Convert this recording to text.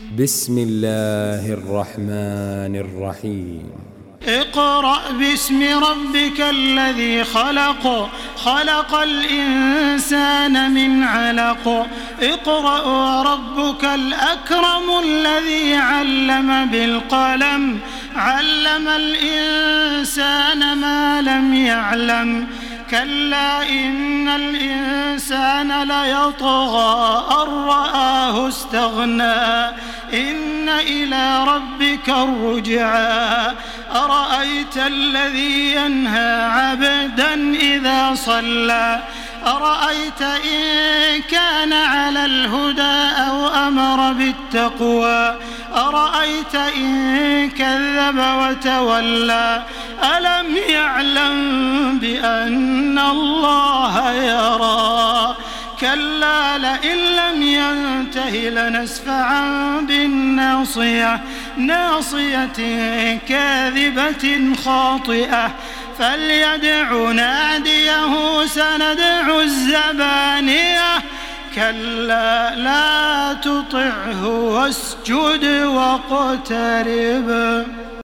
بسم الله الرحمن الرحيم اقرأ باسم ربك الذي خلق خلق الإنسان من علق اقرأ وربك الأكرم الذي علم بالقلم علم الإنسان ما لم يعلم كلا إن الإنسان ليطغى أن رآه استغنى إن إلى ربك الرجعى أرأيت الذي ينهى عبدا إذا صلى أرأيت إن كان على الهدى أو أمر بالتقوى أرأيت إن كذب وتولى ألم يعلم بأن الله يرى كلا لئن لم ينته لنسفعا بالناصية ناصية كاذبة خاطئة فليدع ناديه سندع الزبانية كلا لا تطعه واسجد واقترب